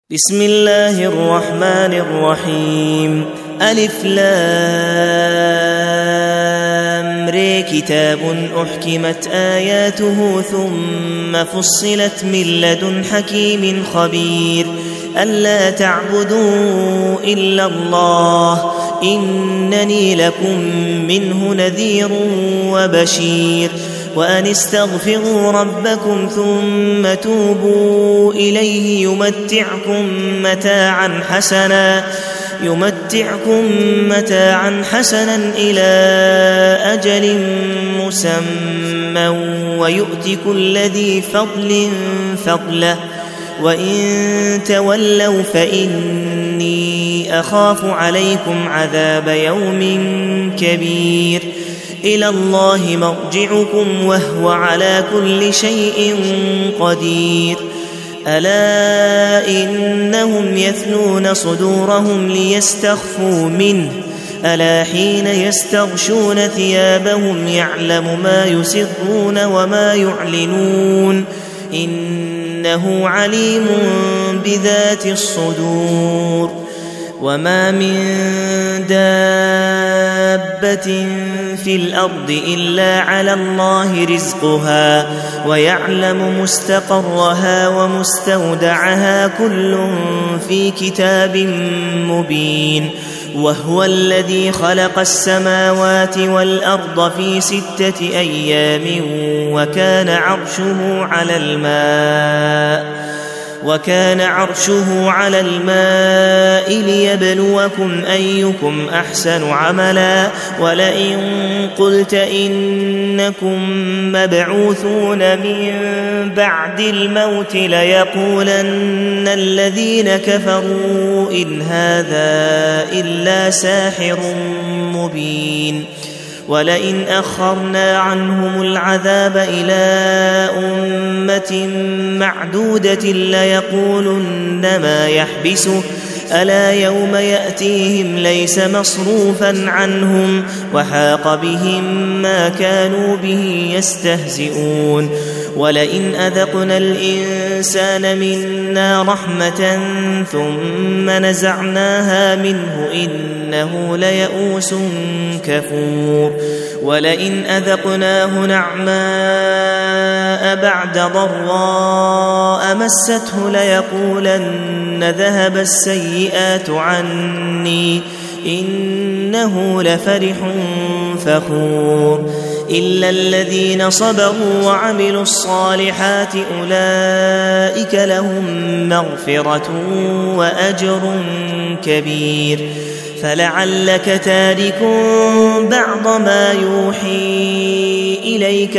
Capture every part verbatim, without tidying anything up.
بسم الله الرحمن الرحيم. ألف لام ر كتاب أحكمت آياته ثم فصلت من لدن حكيم خبير ألا تعبدوا إلا الله إنني لكم منه نذير وبشير وأن استغفروا ربكم ثم توبوا إليه يمتعكم متاعا حسنا يمتعكم متاعا حسنا إلى أجل مسمى ويؤت كل ذي فضل فضله وإن تولوا فإني أخاف عليكم عذاب يوم كبير إلى الله مرجعكم وهو على كل شيء قدير ألا إنهم يثنون صدورهم ليستخفوا منه ألا حين يستغشون ثيابهم يعلم ما يسرون وما يعلنون إنه عليم بذات الصدور وما من دابة في الأرض إلا على الله رزقها ويعلم مستقرها ومستودعها كل في كتاب مبين وهو الذي خلق السماوات والأرض في ستة أيام وكان عرشه على الماء وكان عرشه على الماء ليبلوكم أيكم أحسن عملا ولئن قلت إنكم مبعوثون من بعد الموت ليقولن الذين كفروا إن هذا إلا ساحر مبين ولئن أخرنا عنهم العذاب إلى أمة معدودة ليقولن ما يحبسه ألا يوم يأتيهم ليس مصروفا عنهم وحاق بهم ما كانوا به يستهزئون ولئن أذقنا الإنسان منا رحمة ثم نزعناها منه إنه ليئوس كفور ولئن أذقناه نعماء بعد ضراء مسته ليقولن ذهب السيئات عني إنه لفرح فخور إلا الذين صبروا وعملوا الصالحات أولئك لهم مغفرة وأجر كبير فلعلك تارك بعض ما يوحي إليك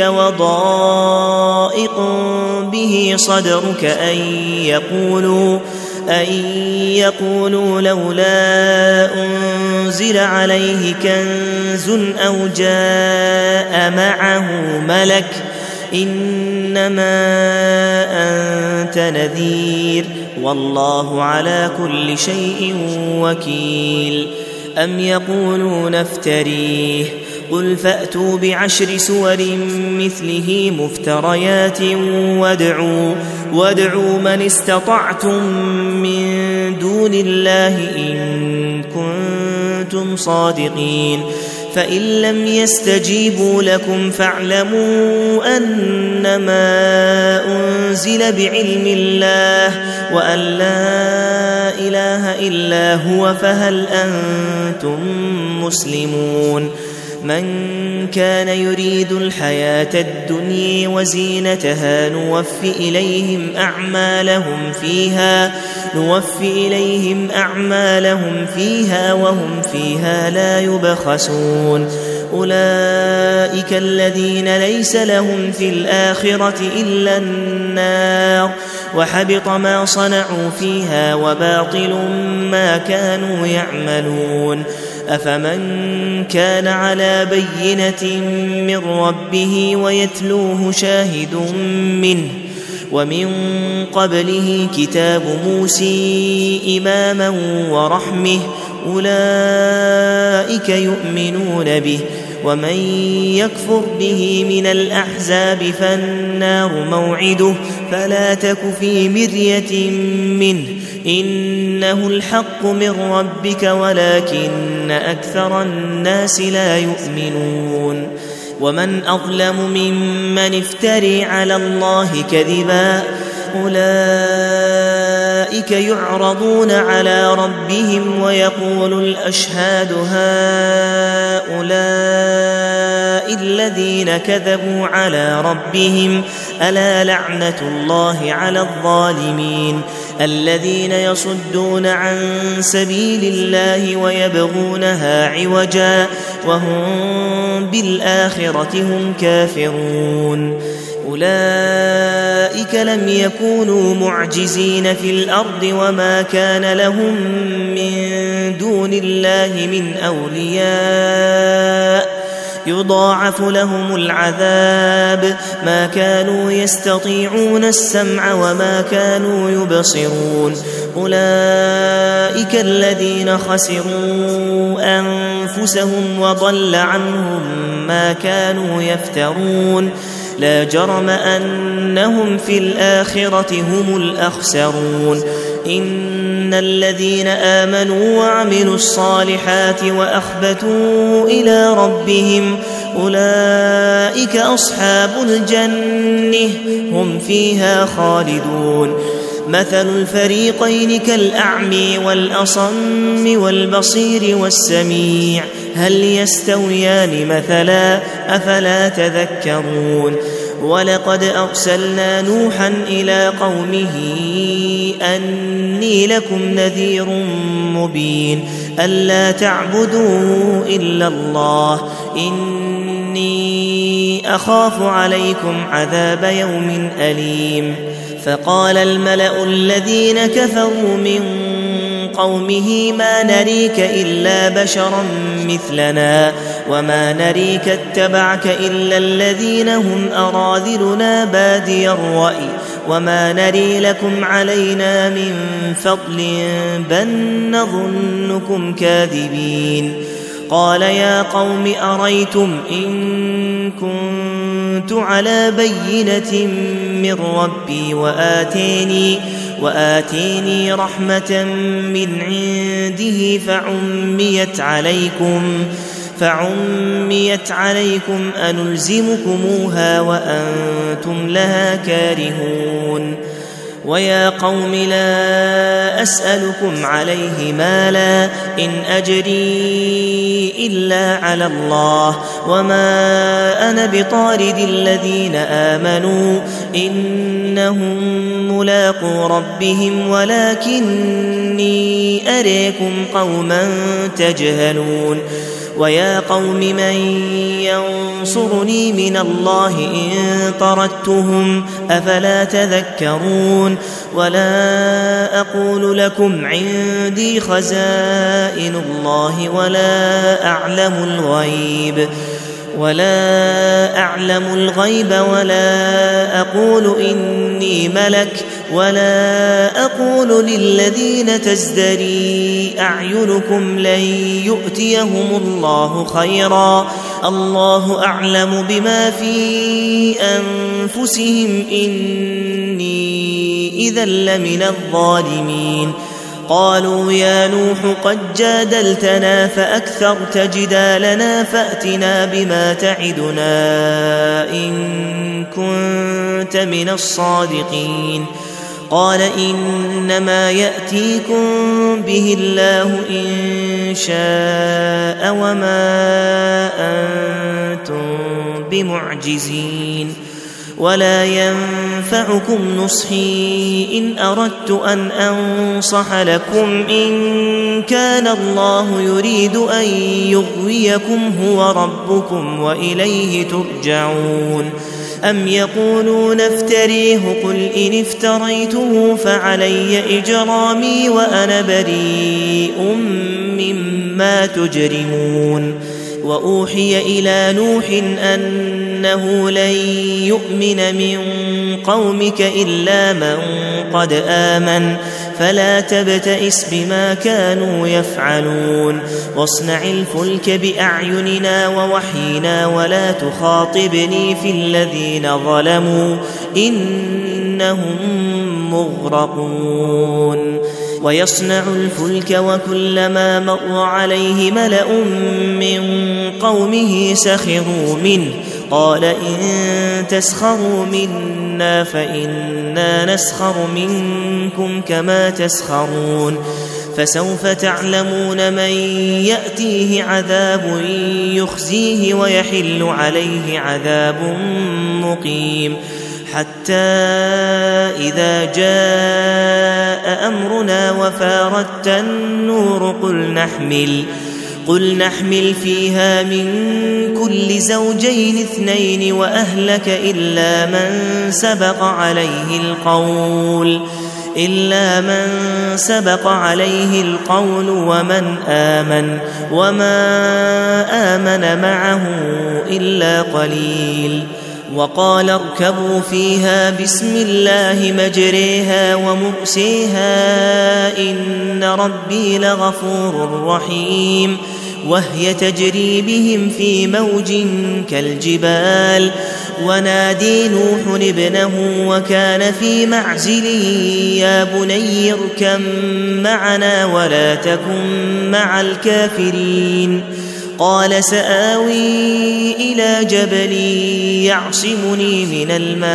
وضائق به صدرك أن يقولوا أن يقولوا لولا أنزل عليه كنز أو جاء معه ملك إنما أنت نذير والله على كل شيء وكيل أم يقولون افتريه قل فأتوا بعشر سور مثله مفتريات وادعوا, وادعوا من استطعتم من دون الله إن كنتم صادقين فإن لم يستجيبوا لكم فاعلموا أنما أنزل بعلم الله وأن لا إله إلا هو فهل أنتم مسلمون من كان يريد الحياة الدنيا وزينتها نوفي إليهم أعمالهم فيها نوفي إليهم أعمالهم فيها وهم فيها لا يبخسون أولئك الذين ليس لهم في الآخرة إلا النار وحبط ما صنعوا فيها وباطل ما كانوا يعملون أفمن كان على بينة من ربه ويتلوه شاهد منه ومن قبله كتاب موسى إماما ورحمه أولئك يؤمنون به ومن يكفر به من الأحزاب فالنار موعده فلا تك في مرية منه إنه الحق من ربك ولكن أكثر الناس لا يؤمنون ومن أظلم ممن افتري على الله كذبا أولئك يعرضون على ربهم ويقول الأشهاد هؤلاء الذين كذبوا على ربهم ألا لعنة الله على الظالمين الذين يصدون عن سبيل الله ويبغونها عوجا وهم بالآخرة هم كافرون أولئك لم يكونوا معجزين في الأرض وما كان لهم من دون الله من أولياء يضاعف لهم العذاب ما كانوا يستطيعون السمع وما كانوا يبصرون أولئك الذين خسروا أنفسهم وضل عنهم ما كانوا يفترون لا جرم أنهم في الآخرة هم الأخسرون إن الذين آمنوا وعملوا الصالحات وأخبتوا إلى ربهم أولئك أصحاب الجنة هم فيها خالدون مثل الفريقين كالأعمي والأصم والبصير والسميع هل يستويان مثلا أفلا تذكرون ولقد أرسلنا نوحا إلى قومه أني لكم نذير مبين ألا تعبدوا إلا الله إني أخاف عليكم عذاب يوم أليم فقال الملأ الذين كفروا من قومه ما نريك إلا بشرا مثلنا وما نريك اتبعك إلا الذين هم أراذلنا بادي الرأي وما نري لكم علينا من فضل بل نظنكم كاذبين قال يا قوم أريتم إن كنت على بينة من ربي وآتيني وآتيني رحمة من عنده فعميت عليكم فعميت عليكم أنلزمكموها وأنتم لها كارهون ويا قوم لا أسألكم عليه مالا إن أجري إلا على الله وما أنا بطارد الذين آمنوا إنهم ملاقو ربهم ولكني أريكم قوما تجهلون ويا قوم من ينصرني من الله إن طردتهم أفلا تذكرون ولا أقول لكم عندي خزائن الله ولا أعلم الغيب ولا أعلم الغيب ولا أقول إني ملك ولا أقول للذين تزدري أعينكم لن يؤتيهم الله خيرا الله أعلم بما في أنفسهم إني إذا لمن الظالمين قالوا يا نوح قد جادلتنا فأكثرت جدالنا فأتنا بما تعدنا إن كنت من الصادقين قال إنما يأتيكم به الله إن شاء وما أنتم بمعجزين ولا ينفعكم نصحي إن أردت أن أنصح لكم إن كان الله يريد أن يغويكم هو ربكم وإليه ترجعون أم يقولون افتريه قل إن افتريته فعلي إجرامي وأنا بريء مما تجرمون وأوحي إلى نوح أنه لن يؤمن من قومك إلا من قد آمن فلا تبتئس بما كانوا يفعلون واصنع الفلك بأعيننا ووحينا ولا تخاطبني في الذين ظلموا إنهم مغرقون ويصنع الفلك وكلما مر عليه ملأ من قومه سخروا منه قال إن تسخروا منا فإنا نسخر منكم كما تسخرون فسوف تعلمون من يأتيه عذاب يخزيه ويحل عليه عذاب مقيم حتى إذا جاء أمرنا وفارت النور قل نحمل قل نحمل فيها من كل زوجين اثنين وأهلك إلا من سبق عليه القول إلا من سبق عليه القول ومن آمن وما آمن معه إلا قليل وقال اركبوا فيها بسم الله مجريها ومرسيها إن ربي لغفور رحيم وهي تجري بهم في موج كالجبال ونادي نوح ابنه وكان في معزل يا بني اركب معنا ولا تكن مع الكافرين قال سآوي إلى جبل يعصمني من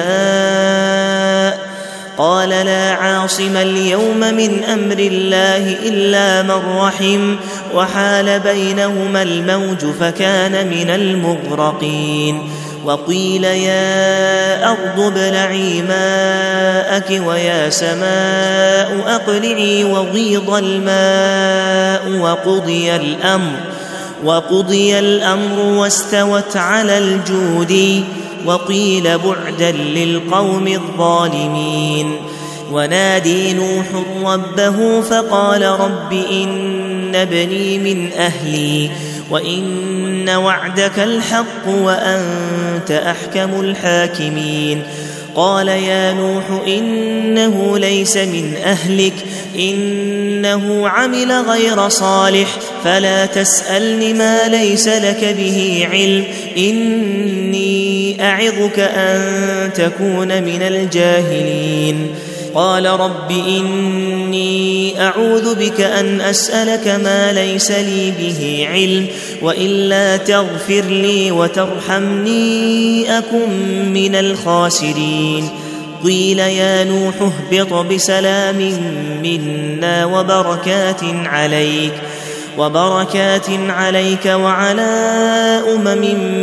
الماء قال لا عاصم اليوم من أمر الله إلا من رحم وحال بينهما الموج فكان من المغرقين وقيل يا أرض ابلعي ماءك ويا سماء أقلعي وغيض الماء وقضي الأمر وقضي الأمر واستوت على الجود وقيل بعدا للقوم الظالمين ونادي نوح ربه فقال رب إن ابني من أهلي وإن وعدك الحق وأنت أحكم الحاكمين قال يا نوح إنه ليس من أهلك إنه عمل غير صالح فلا تسألني ما ليس لك به علم إني أعظك أن تكون من الجاهلين قال رب إني أعوذ بك أن أسألك ما ليس لي به علم وإلا تغفر لي وترحمني أكن من الخاسرين قيل يا نوح اهبط بسلام منا وبركات عليك وبركات عليك وعلى أمم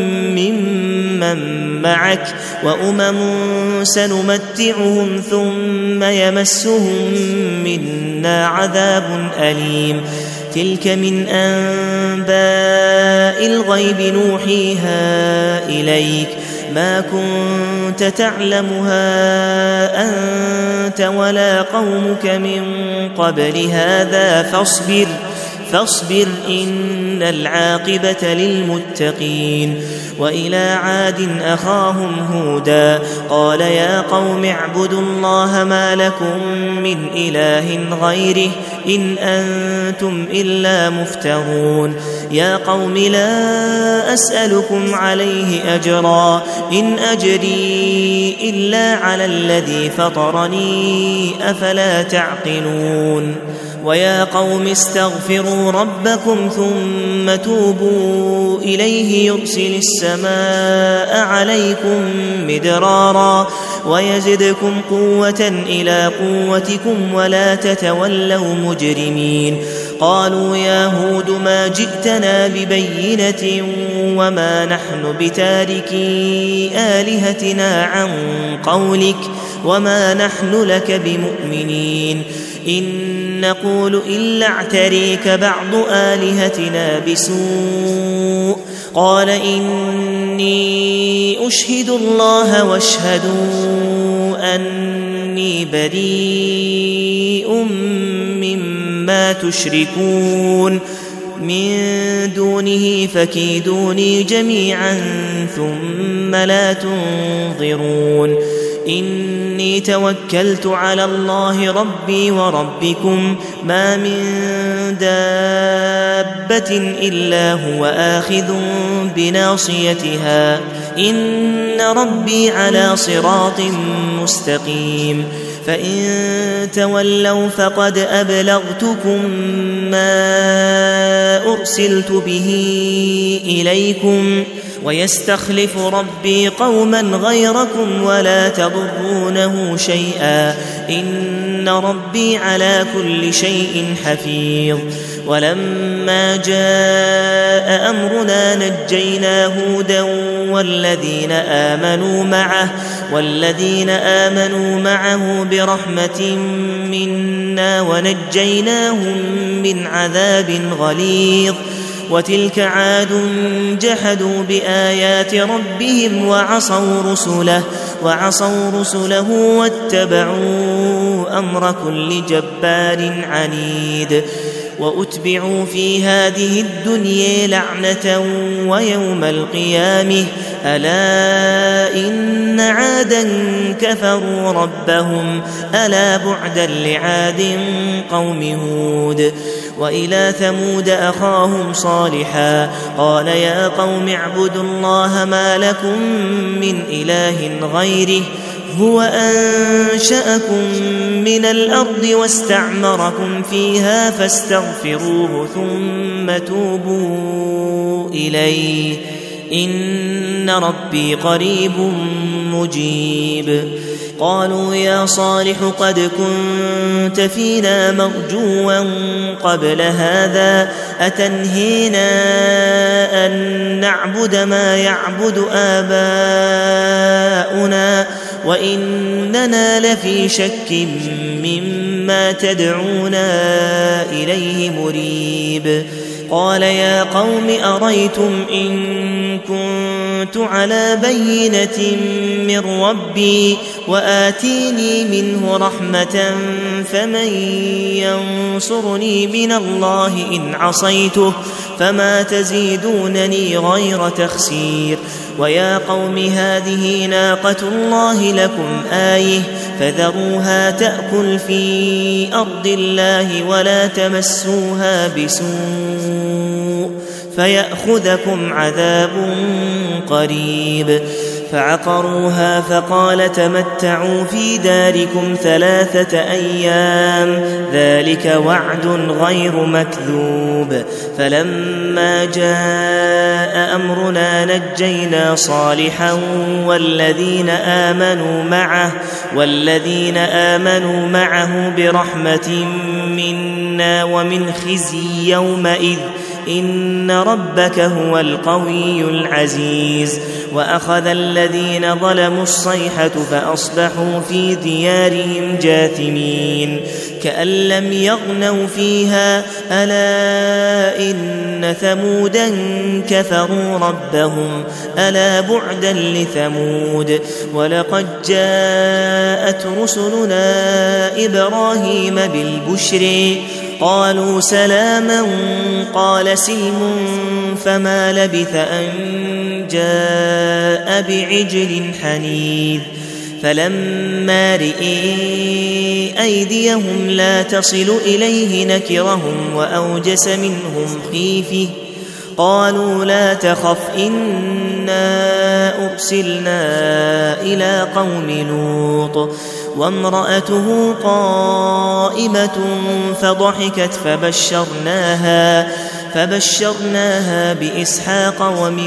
ممن معك وأمم سنمتعهم ثم يمسهم منا عذاب أليم تلك من أنباء الغيب نوحيها إليك ما كنت تعلمها أنت ولا قومك من قبل هذا فاصبر فاصبر إن العاقبة للمتقين وإلى عاد أخاهم هودا قال يا قوم اعبدوا الله ما لكم من إله غيره إن أنتم إلا مفترون يا قوم لا أسألكم عليه أجرا إن أجري إلا على الذي فطرني أفلا تعقلون ويا قوم استغفروا ربكم ثم توبوا إليه يرسل السماء عليكم مدرارا ويزدكم قوة إلى قوتكم ولا تتولوا مجرمين قالوا يا هود ما جئتنا ببينة وما نحن بتاركي آلهتنا عن قولك وما نحن لك بمؤمنين إن نقول إلا اعتريك بعض آلهتنا بسوء قال إني أشهد الله واشهدوا أني بريء مما تشركون من دونه فكيدوني جميعا ثم لا تنظرون إني توكلت على الله ربي وربكم ما من دابة إلا هو آخذ بناصيتها إن ربي على صراط مستقيم فإن تولوا فقد أبلغتكم ما أرسلت به إليكم ويستخلف ربي قوما غيركم ولا تضرونه شيئا إن ربي على كل شيء حفيظ ولما جاء أمرنا نجينا هودا والذين آمنوا معه والذين آمنوا معه برحمة منا ونجيناهم من عذاب غليظ وتلك عاد جحدوا بآيات ربهم وعصوا رسله وعصوا رسله واتبعوا أمر كل جبار عنيد وأتبعوا في هذه الدنيا لعنة ويوم القيامة ألا إن عادا كفروا ربهم ألا بعدا لعاد قوم هود وإلى ثمود أخاهم صالحا قال يا قوم اعبدوا الله ما لكم من إله غيره هو أنشأكم من الأرض واستعمركم فيها فاستغفروه ثم توبوا إليه إن ربي قريب مجيب قالوا يا صالح قد كنت فينا مرجوا قبل هذا أتنهينا أن نعبد ما يعبد آباؤنا وإننا لفي شك مما تدعونا إليه مريب قال يا قوم أريتم إن كنت على بينة من ربي وآتيني منه رحمة فمن ينصرني من الله إن عصيته فما تزيدونني غير تخسير ويا قوم هذه ناقة الله لكم آية فذروها تأكل في أرض الله ولا تمسوها بسوء فيأخذكم عذاب قريب فعقروها فقال تمتعوا في داركم ثلاثة أيام ذلك وعد غير مكذوب فلما جاء أمرنا نجينا صالحا والذين آمنوا معه والذين آمنوا معه برحمة منا ومن خزي يومئذ إن ربك هو القوي العزيز وأخذ الذين ظلموا الصيحة فأصبحوا في ديارهم جاثمين كأن لم يغنوا فيها ألا إن ثمودا كفروا ربهم ألا بعدا لثمود ولقد جاءت رسلنا إبراهيم بالبشر قالوا سلاما قال سلم فما لبث أن جاء بعجل حنيذ فلما رئي أيديهم لا تصل إليه نكرهم وأوجس منهم خيفة قالوا لا تخف إنا أرسلنا إلى قوم لوط وامرأته قائمة فضحكت فبشرناها فبشرناها بإسحاق ومن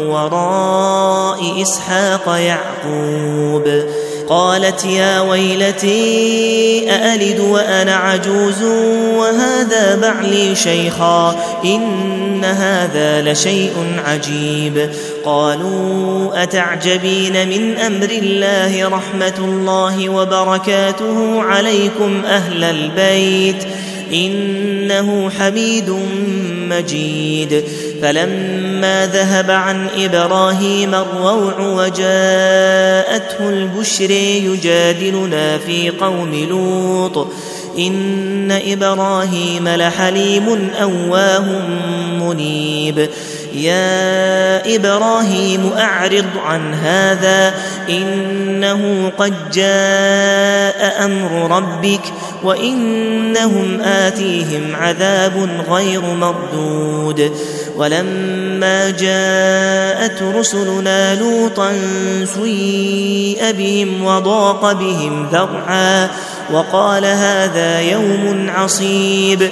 وراء إسحاق يعقوب قالت يا ويلتي أألد وأنا عجوز وهذا بعلي شيخا إن هذا لشيء عجيب قالوا أتعجبين من أمر الله رحمة الله وبركاته عليكم أهل البيت إنه حميد مجيد فلما ذهب عن إبراهيم الروع وجاءته البشر يجادلنا في قوم لوط إن إبراهيم لحليم أواه منيب يا إبراهيم أعرض عن هذا إنه قد جاء أمر ربك وإنهم آتيهم عذاب غير مردود ولما جاءت رسلنا لوطا سيء بهم وضاق بهم ذرعا وقال هذا يوم عصيب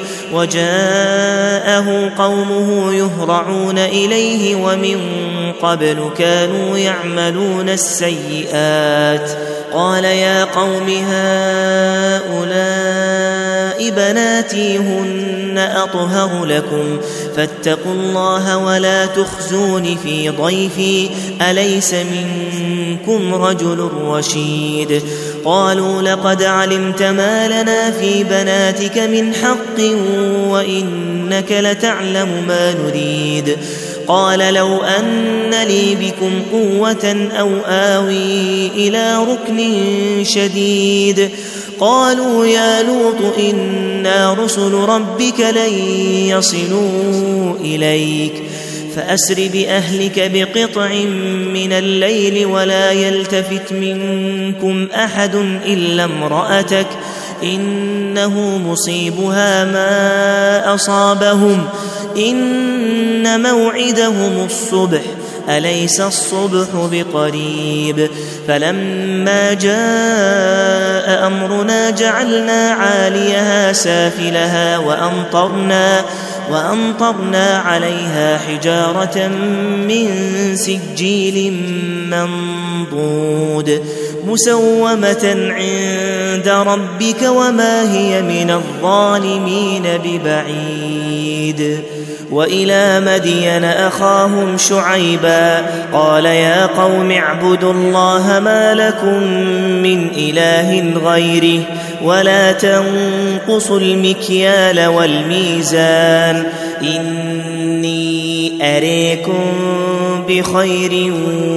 وجاءه قومه يهرعون إليه ومن قبل كانوا يعملون السيئات قال يا قوم هؤلاء بناتي هن أطهر لكم فاتقوا الله ولا تخزون في ضيفي أليس منكم رجل رشيد قالوا لقد علمت ما لنا في بناتك من حق وإنك لتعلم ما نريد قال لو أن لي بكم قوة أو آوي إلى ركن شديد قالوا يا لوط إنا رسل ربك لن يصلوا إليك فأسر بأهلك بقطع من الليل ولا يلتفت منكم أحد إلا امرأتك إنه مصيبها ما أصابهم إن موعدهم الصبح أليس الصبح بقريب فلما جاء أمرنا جعلنا عاليها سافلها وأمطرنا وأمطرنا عليها حجارة من سجيل منضود مسومة عند ربك وما هي من الظالمين ببعيد وإلى مدين أخاهم شعيبا قال يا قوم اعبدوا الله ما لكم من إله غيره ولا تنقصوا المكيال والميزان إني أريكم بخير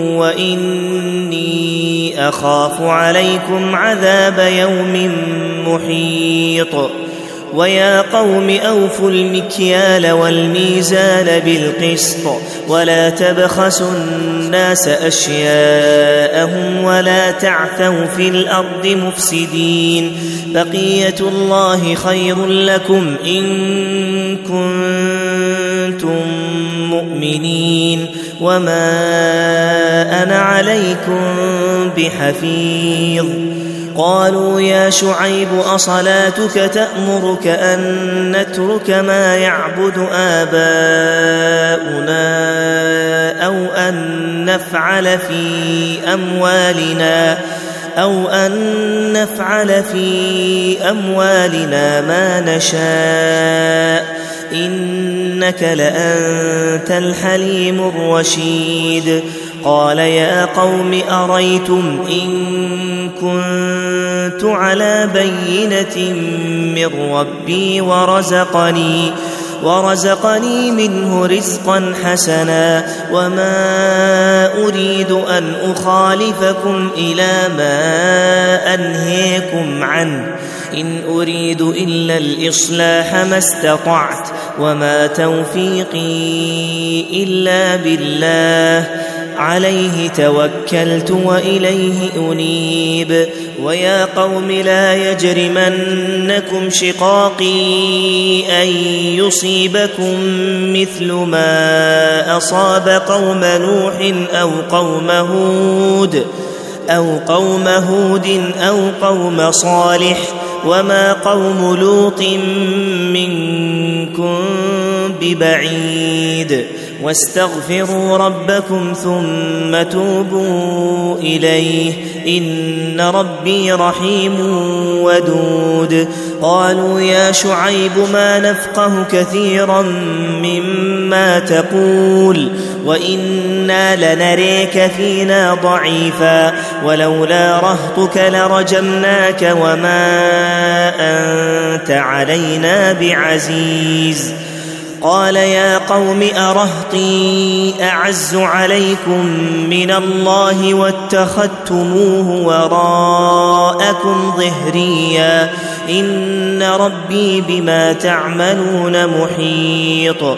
وإني أخاف عليكم عذاب يوم محيط ويا قوم أوفوا المكيال والميزان بالقسط ولا تبخسوا الناس أشياءهم ولا تعثوا في الأرض مفسدين بقية الله خير لكم إن كنتم مؤمنين وما أنا عليكم بحفيظ قالوا يا شعيب أصلاتك تأمرك أن نترك ما يعبد آباؤنا أو أن نفعل في أموالنا أو أن نفعل في أموالنا ما نشاء إنك لأنت الحليم الرشيد قال يا قوم أريتم إن كنت على بينة من ربي ورزقني ورزقني منه رزقا حسنا وما أريد أن أخالفكم إلى ما أنهيكم عنه إن أريد إلا الإصلاح ما استطعت وما توفيقي إلا بالله عليه توكلت وإليه أنيب ويا قوم لا يجرمنكم شقاقي أن يصيبكم مثل ما أصاب قوم نوح أو قوم هود أو قوم هود أو قوم صالح وما قوم لوط منكم ببعيد واستغفروا ربكم ثم توبوا إليه إن ربي رحيم ودود قالوا يا شعيب ما نفقه كثيرا مما تقول وإنا لنريك فينا ضعيفا ولولا رهطك لرجمناك وما أنت علينا بعزيز قال يا قوم أرهطي أعز عليكم من الله واتخذتموه وراءكم ظهريا إن ربي بما تعملون محيط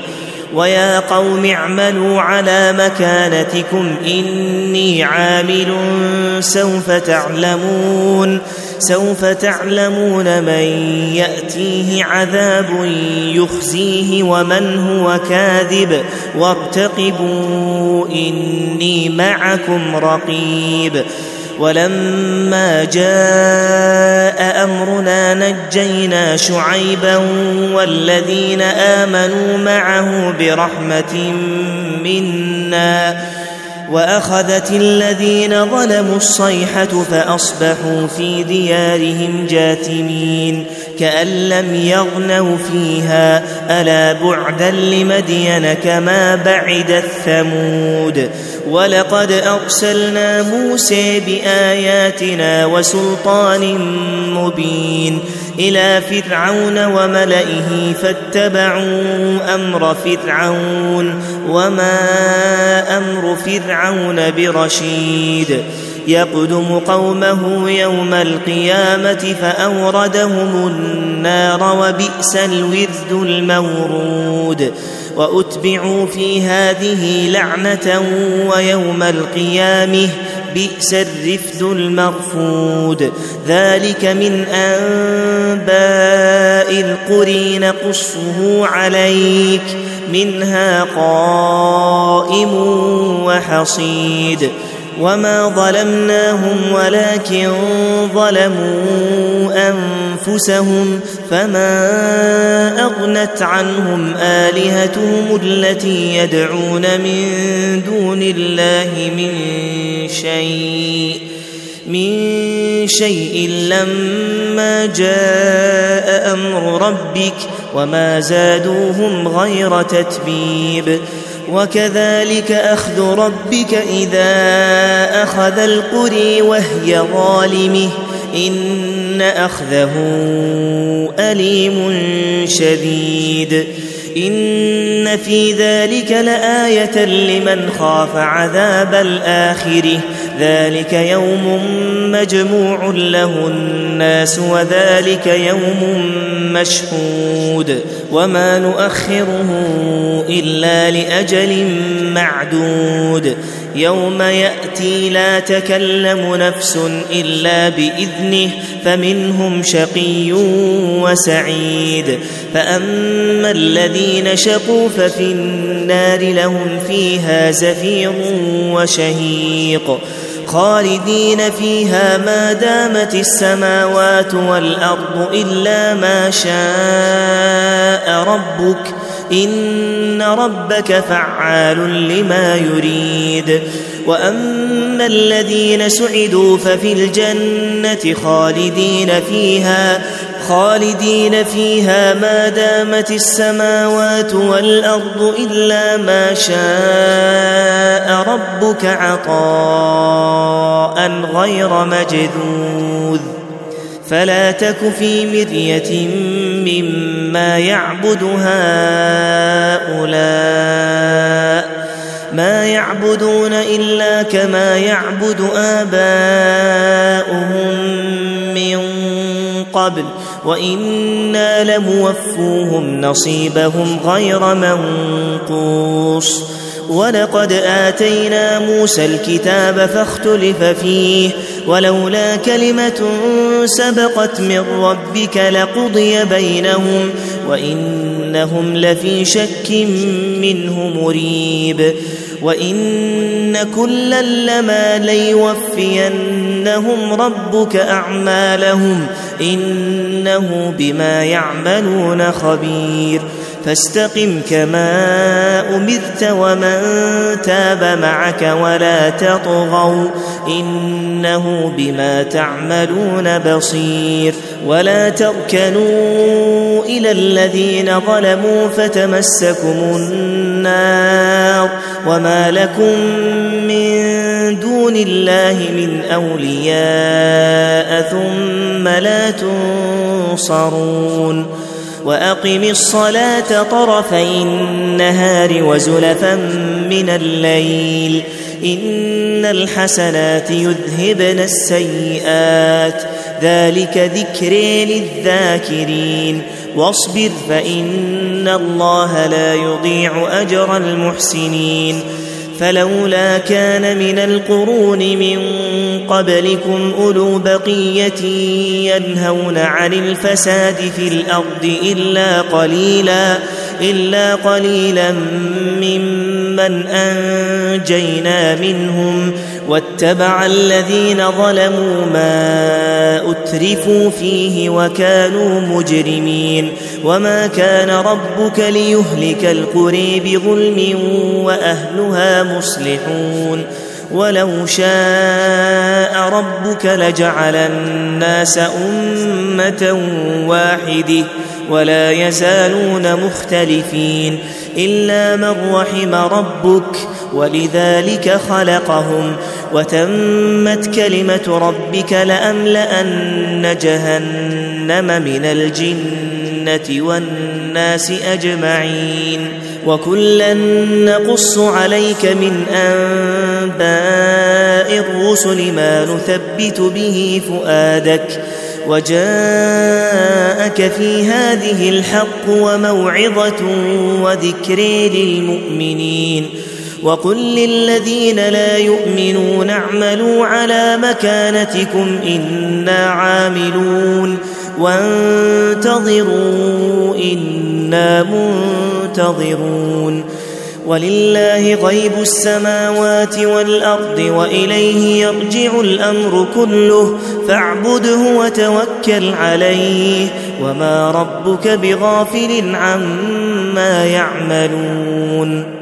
ويا قوم اعملوا على مكانتكم إني عامل سوف تعلمون سوف تعلمون من يأتيه عذاب يخزيه ومن هو كاذب وارتقبوا إني معكم رقيب. ولما جاء أمرنا نجينا شعيبا والذين آمنوا معه برحمة منا وأخذت الذين ظلموا الصيحة فأصبحوا في ديارهم جاثمين كأن لم يغنوا فيها ألا بعدا لمدين كما بعدت ثمود. ولقد أرسلنا موسى بآياتنا وسلطان مبين إلى فرعون وملئه فاتبعوا أمر فرعون وما أمر فرعون برشيد يقدم قومه يوم القيامة فأوردهم النار وبئس الورد المورود. وأتبعوا في هذه لعنة ويوم القيامة بئس الرفد المرفود. ذلك من أنباء القرى نقصه عليك منها قائم وحصيد. وما ظلمناهم ولكن ظلموا أنفسهم فما أغنت عنهم آلهتهم التي يدعون من دون الله من شيء من شيء لما جاء أمر ربك وما زادوهم غير تتبيب. وكذلك أخذ ربك إذا أخذ القرى وهي ظالمة إن أخذه أليم شديد. إن في ذلك لآية لمن خاف عذاب الآخرة ذلك يوم مجموع له الناس وذلك يوم مشهود وما نؤخره إلا لأجل معدود. يوم يأتي لا تكلم نفس إلا بإذنه فمنهم شقي وسعيد. فأما الذين شقوا ففي النار لهم فيها زفير وشهيق خالدين فيها ما دامت السماوات والأرض إلا ما شاء ربك إن ربك فعال لما يريد. وأما الذين سعدوا ففي الجنة خالدين فيها خالدين فيها ما دامت السماوات والأرض إلا ما شاء ربك عطاء غير مجذوذ. فلا تك في مرية مما يعبد هؤلاء ما يعبدون إلا كما يعبد آباؤهم من قبل وإنا لموفوهم نصيبهم غير منقوص. ولقد آتينا موسى الكتاب فاختلف فيه ولولا كلمة سبقت من ربك لقضي بينهم وإنهم لفي شك منه مريب. وإن كلا لما ليوفينهم ربك أعمالهم إنه بما يعملون خبير. فاستقم كما أمرت ومن تاب معك ولا تطغوا إنه بما تعملون بصير. ولا تركنوا إلى الذين ظلموا فتمسكم النار وما لكم من دون الله من أولياء ثم لا تنصرون. وأقم الصلاة طرفي النهار وزلفا من الليل إن الحسنات يذهبن السيئات ذلك ذكر للذاكرين. واصبر فإن الله لا يضيع أجر المحسنين فلولا كان من القرون من قبلكم أولو بقية ينهون عن الفساد في الأرض إلا قليلا, إلا قليلا ممن أنجينا منهم واتبع الذين ظلموا ما أترفوا فيه وكانوا مجرمين وما كان ربك ليهلك القرى بظلم وأهلها مصلحون ولو شاء ربك لجعل الناس أمة واحدة ولا يزالون مختلفين إلا من رحم ربك ولذلك خلقهم وتمت كلمة ربك لأملأن جهنم من الجنة والناس أجمعين وكلا نقص عليك من أنباء الرسل ما نثبت به فؤادك وجاءك في هذه الحق وموعظة وذكر للمؤمنين وقل للذين لا يؤمنون اعملوا على مكانتكم إنا عاملون وانتظروا إنا منتظرون ولله غيب السماوات والأرض وإليه يرجع الأمر كله فاعبده وتوكل عليه وما ربك بغافل عما يعملون